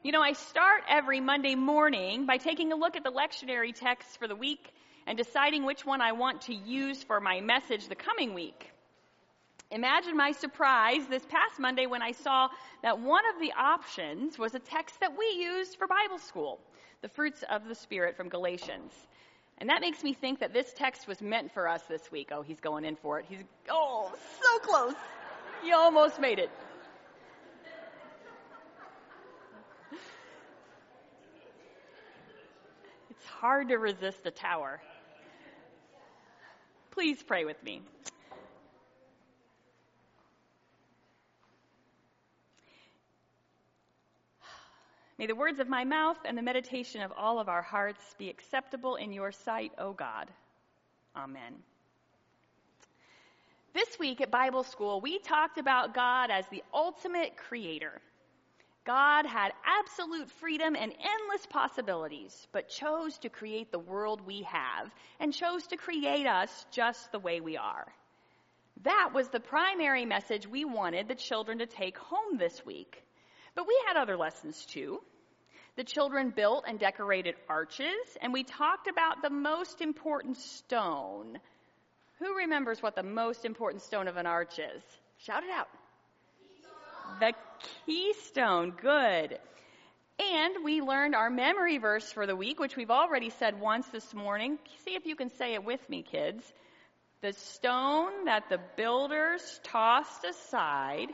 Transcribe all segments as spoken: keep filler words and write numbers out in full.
You know, I start every Monday morning by taking a look at the lectionary texts for the week and deciding which one I want to use for my message the coming week. Imagine my surprise this past Monday when I saw that one of the options was a text that we used for Bible school, the fruits of the Spirit from Galatians. And that makes me think that this text was meant for us this week. Oh, he's going in for it. He's, oh, so close. You almost made it. It's hard to resist the tower. Please pray with me. May the words of my mouth and the meditation of all of our hearts be acceptable in your sight, O God. Amen. This week at Bible school, we talked about God as the ultimate creator. God had absolute freedom and endless possibilities, but chose to create the world we have and chose to create us just the way we are. That was the primary message we wanted the children to take home this week. But we had other lessons too. The children built and decorated arches, and we talked about the most important stone. Who remembers what the most important stone of an arch is? Shout it out. The keystone. Good. And we learned our memory verse for the week, which we've already said once this morning. See if you can say it with me, kids. The stone that the builders tossed aside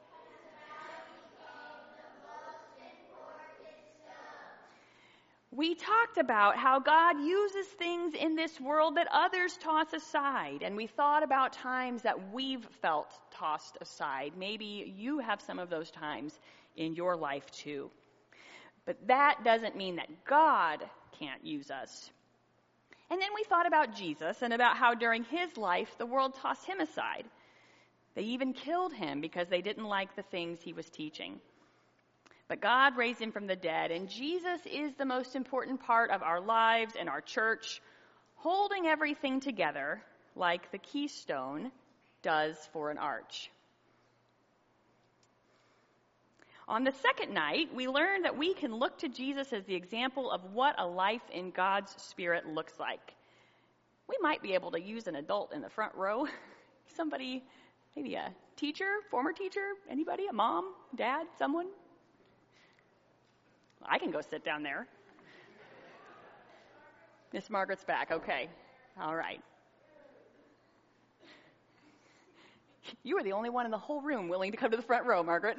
we talked about how God uses things in this world that others toss aside, and we thought about times that we've felt tossed aside. Maybe you have some of those times in your life too. But that doesn't mean that God can't use us. And then we thought about Jesus and about how during his life the world tossed him aside. They even killed him because they didn't like the things he was teaching. But God raised him from the dead, and Jesus is the most important part of our lives and our church, holding everything together like the keystone does for an arch. On the second night, we learned that we can look to Jesus as the example of what a life in God's Spirit looks like. We might be able to use an adult in the front row. Somebody, maybe a teacher, former teacher, anybody, a mom, dad, someone? I can go sit down there. Miss Margaret's back. Okay. All right. You were the only one in the whole room willing to come to the front row, Margaret.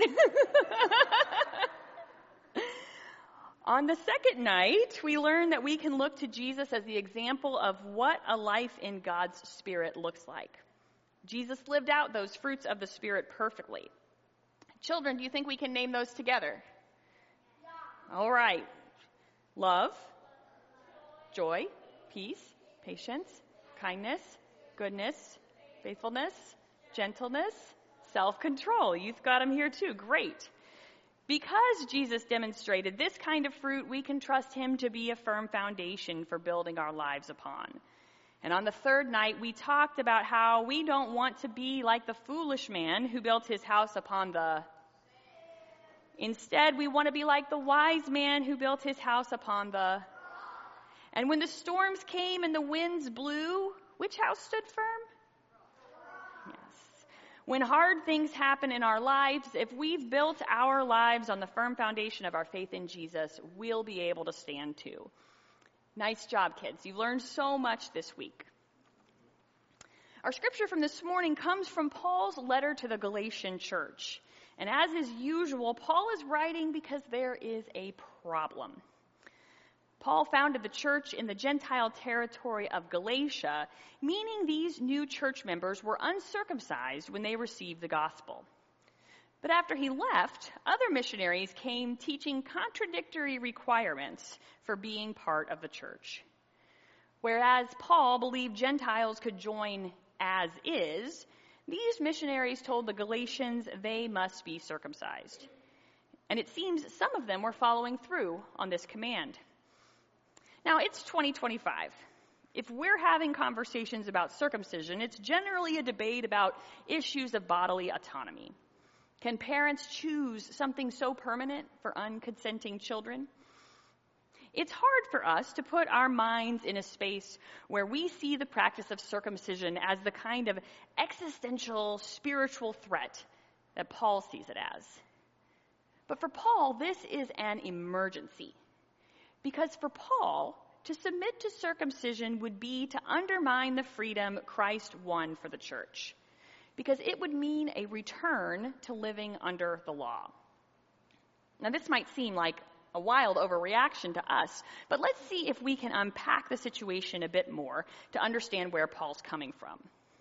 On the second night, we learned that we can look to Jesus as the example of what a life in God's Spirit looks like. Jesus lived out those fruits of the Spirit perfectly. Children, do you think we can name those together? All right. Love, joy, peace, patience, kindness, goodness, faithfulness, gentleness, self-control. You've got them here too. Great. Because Jesus demonstrated this kind of fruit, we can trust him to be a firm foundation for building our lives upon. And on the third night, we talked about how we don't want to be like the foolish man who built his house upon the Instead, we want to be like the wise man who built his house upon the... And when the storms came and the winds blew, which house stood firm? Yes. When hard things happen in our lives, if we've built our lives on the firm foundation of our faith in Jesus, we'll be able to stand too. Nice job, kids. You've learned so much this week. Our scripture from this morning comes from Paul's letter to the Galatian church. And as is usual, Paul is writing because there is a problem. Paul founded the church in the Gentile territory of Galatia, meaning these new church members were uncircumcised when they received the gospel. But after he left, other missionaries came teaching contradictory requirements for being part of the church. Whereas Paul believed Gentiles could join as is, these missionaries told the Galatians they must be circumcised. And it seems some of them were following through on this command. Now, it's twenty twenty-five. If we're having conversations about circumcision, it's generally a debate about issues of bodily autonomy. Can parents choose something so permanent for unconsenting children? It's hard for us to put our minds in a space where we see the practice of circumcision as the kind of existential spiritual threat that Paul sees it as. But for Paul, this is an emergency. Because for Paul, to submit to circumcision would be to undermine the freedom Christ won for the church, because it would mean a return to living under the law. Now, this might seem like a wild overreaction to us, but let's see if we can unpack the situation a bit more to understand where Paul's coming from.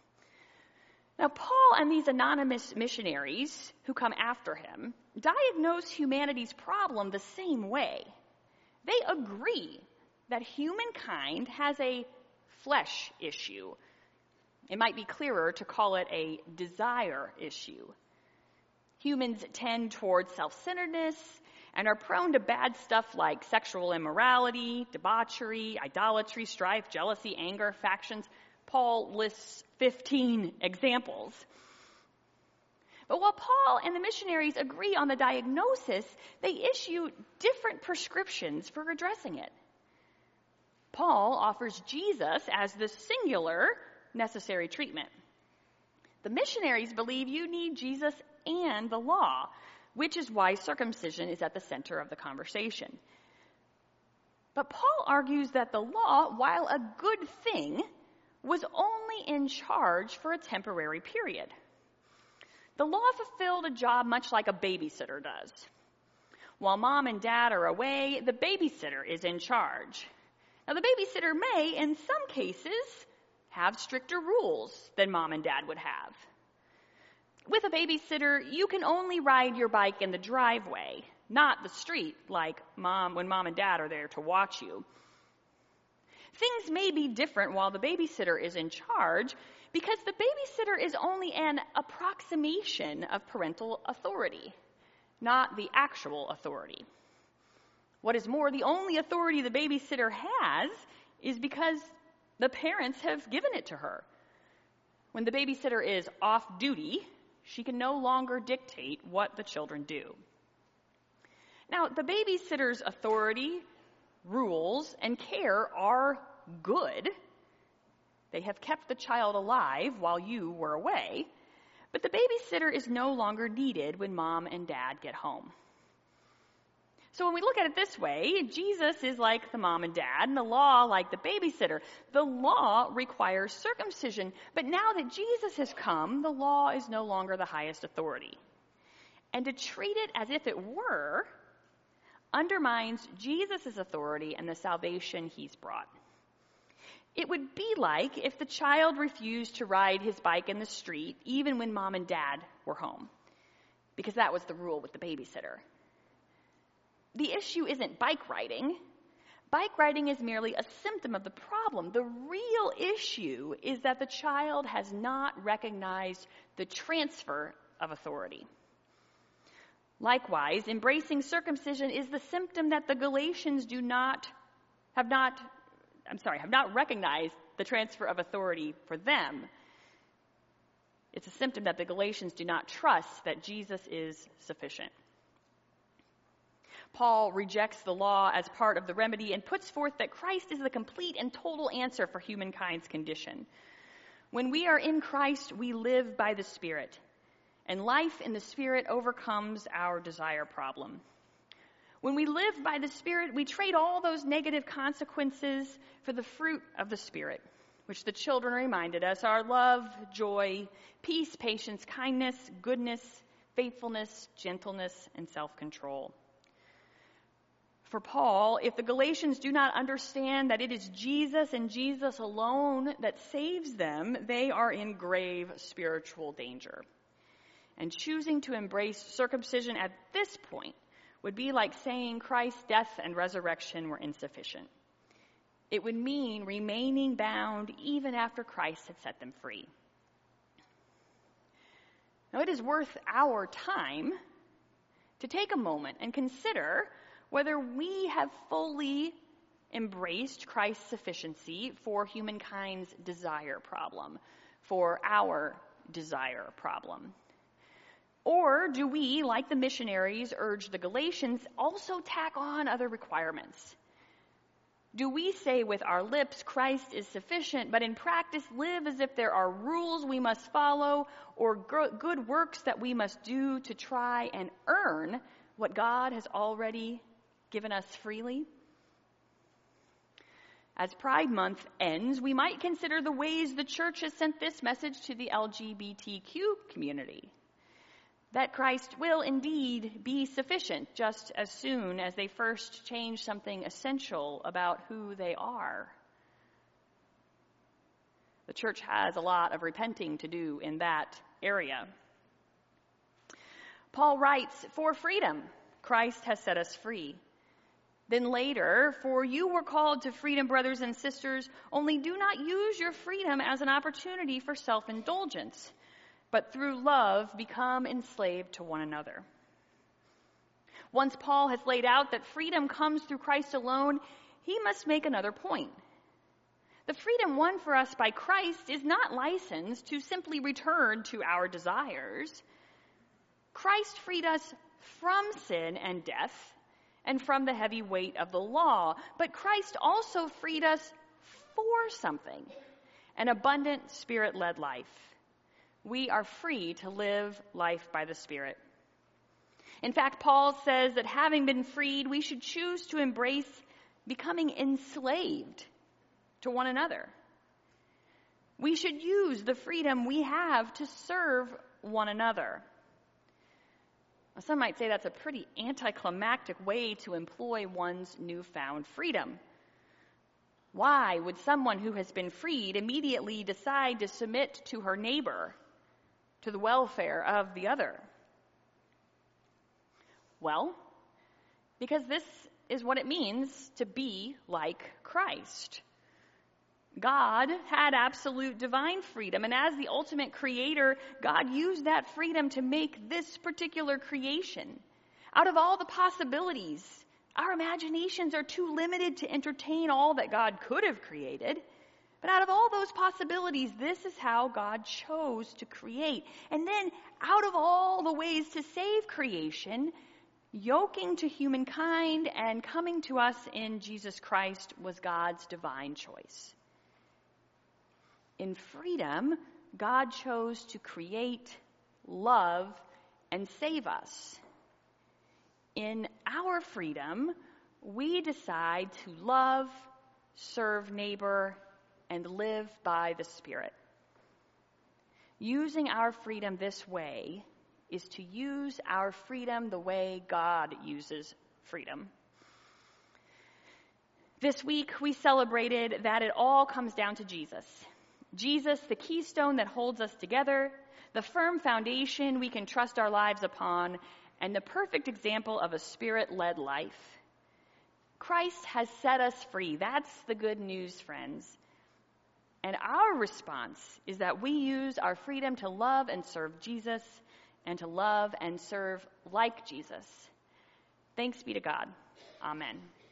Now, Paul and these anonymous missionaries who come after him diagnose humanity's problem the same way. They agree that humankind has a flesh issue. It might be clearer to call it a desire issue. Humans tend towards self-centeredness and are prone to bad stuff like sexual immorality, debauchery, idolatry, strife, jealousy, anger, factions. Paul lists fifteen examples. But while Paul and the missionaries agree on the diagnosis, they issue different prescriptions for addressing it. Paul offers Jesus as the singular necessary treatment. The missionaries believe you need Jesus and the law, which is why circumcision is at the center of the conversation. But Paul argues that the law, while a good thing, was only in charge for a temporary period. The law fulfilled a job much like a babysitter does. While mom and dad are away, the babysitter is in charge. Now, the babysitter may, in some cases, have stricter rules than mom and dad would have. With a babysitter, you can only ride your bike in the driveway, not the street, like mom when mom and dad are there to watch you. Things may be different while the babysitter is in charge because the babysitter is only an approximation of parental authority, not the actual authority. What is more, the only authority the babysitter has is because the parents have given it to her. When the babysitter is off duty, she can no longer dictate what the children do. Now, the babysitter's authority, rules, and care are good. They have kept the child alive while you were away, but the babysitter is no longer needed when mom and dad get home. So when we look at it this way, Jesus is like the mom and dad, and the law like the babysitter. The law requires circumcision, but now that Jesus has come, the law is no longer the highest authority. And to treat it as if it were undermines Jesus' authority and the salvation he's brought. It would be like if the child refused to ride his bike in the street even when mom and dad were home, because that was the rule with the babysitter. The issue isn't bike riding. Bike riding is merely a symptom of the problem. The real issue is that the child has not recognized the transfer of authority. Likewise, embracing circumcision is the symptom that the Galatians do not, have not, I'm sorry, have not recognized the transfer of authority for them. It's a symptom that the Galatians do not trust that Jesus is sufficient. Paul rejects the law as part of the remedy and puts forth that Christ is the complete and total answer for humankind's condition. When we are in Christ, we live by the Spirit, and life in the Spirit overcomes our desire problem. When we live by the Spirit, we trade all those negative consequences for the fruit of the Spirit, which the children reminded us are love, joy, peace, patience, kindness, goodness, faithfulness, gentleness, and self-control. For Paul, if the Galatians do not understand that it is Jesus and Jesus alone that saves them, they are in grave spiritual danger. And choosing to embrace circumcision at this point would be like saying Christ's death and resurrection were insufficient. It would mean remaining bound even after Christ had set them free. Now, it is worth our time to take a moment and consider whether we have fully embraced Christ's sufficiency for humankind's desire problem, for our desire problem. Or do we, like the missionaries urged the Galatians, also tack on other requirements? Do we say with our lips, Christ is sufficient, but in practice live as if there are rules we must follow or good works that we must do to try and earn what God has already given us freely? As Pride Month ends, we might consider the ways the church has sent this message to the L G B T Q community. That Christ will indeed be sufficient just as soon as they first change something essential about who they are. The church has a lot of repenting to do in that area. Paul writes, "For freedom, Christ has set us free." Then later, "For you were called to freedom, brothers and sisters, only do not use your freedom as an opportunity for self-indulgence, but through love become enslaved to one another." Once Paul has laid out that freedom comes through Christ alone, he must make another point. The freedom won for us by Christ is not licensed to simply return to our desires. Christ freed us from sin and death and from the heavy weight of the law, but Christ also freed us for something, an abundant Spirit-led life. We are free to live life by the Spirit. In fact, Paul says that having been freed, we should choose to embrace becoming enslaved to one another. We should use the freedom we have to serve one another. Some might say that's a pretty anticlimactic way to employ one's newfound freedom. Why would someone who has been freed immediately decide to submit to her neighbor, to the welfare of the other? Well, because this is what it means to be like Christ. God had absolute divine freedom, and as the ultimate creator, God used that freedom to make this particular creation. Out of all the possibilities, our imaginations are too limited to entertain all that God could have created. But out of all those possibilities, this is how God chose to create. And then, out of all the ways to save creation, yoking to humankind and coming to us in Jesus Christ was God's divine choice. In freedom, God chose to create, love, and save us. In our freedom, we decide to love, serve neighbor, and live by the Spirit. Using our freedom this way is to use our freedom the way God uses freedom. This week, we celebrated that it all comes down to Jesus. Jesus, the keystone that holds us together, the firm foundation we can trust our lives upon, and the perfect example of a Spirit-led life. Christ has set us free. That's the good news, friends. And our response is that we use our freedom to love and serve Jesus and to love and serve like Jesus. Thanks be to God. Amen.